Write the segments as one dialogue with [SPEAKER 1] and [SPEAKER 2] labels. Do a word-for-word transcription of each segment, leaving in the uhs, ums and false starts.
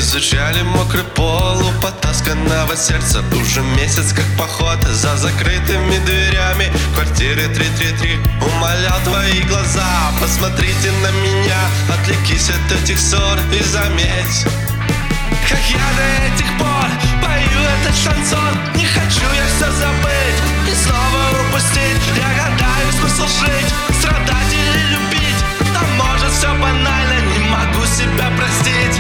[SPEAKER 1] Изучали мокрый пол у потасканного сердца. Уже месяц как поход за закрытыми дверями квартиры три три три. Умолял твои глаза, посмотрите на меня, отвлекись от этих ссор и заметь, как я до этих пор пою этот шансон. Не хочу я все забыть и снова упустить. Я гадаю, смысл жить, страдать или любить. А может все банально, не могу себя простить.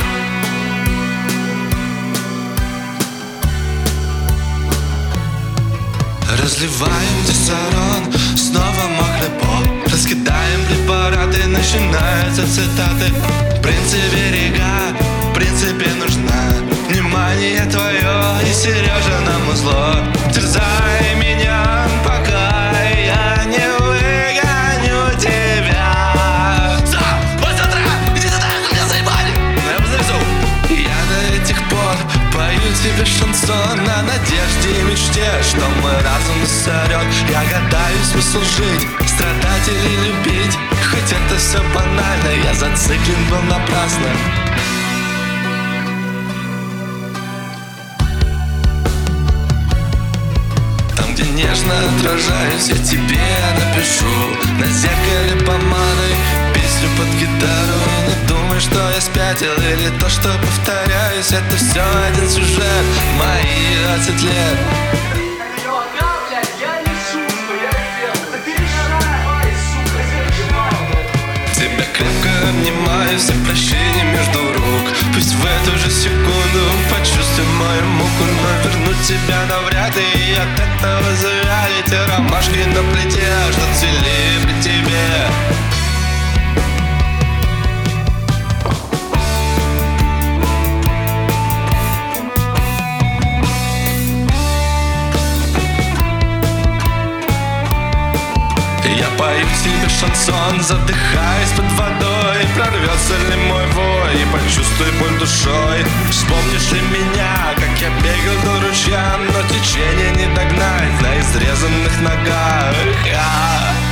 [SPEAKER 1] Разливаем диссорон, снова мокрый пол. Раскидаем препараты, начинаются цитаты. Принцы берега, в принципе нужна внимание твое, и Сережа нам узло. Терзай меня, пока я не выгоню тебя. Стоп! Вот с утра! Иди туда, меня заебали! Я позавезу! Я до этих пор пою тебе шансон на надежде и мечте, что мой разум сорет. Я гадаю, смысл жить, страдать или любить. Хоть это все банально, я зациклен был напрасно. Там, где нежно отражаюсь, я тебе напишу на зеркале помадой песню под гитару. Не думай, что я спятил или то, что повторяюсь. Это все один сюжет, мои двадцать лет. Тебя крепко обнимаю, все прощения между рук. Пусть в эту же секунду почувствуй мою муку, но вернуть тебя навряд ли. И от этого завяли те ромашки на плите, что цвели при тебе. Я пою тебе шансон, задыхаясь под водой. Прорвется ли мой вой и почувствуй боль душой. Вспомнишь ли меня, как я бегал до ручья, но течение не догнать на изрезанных ногах.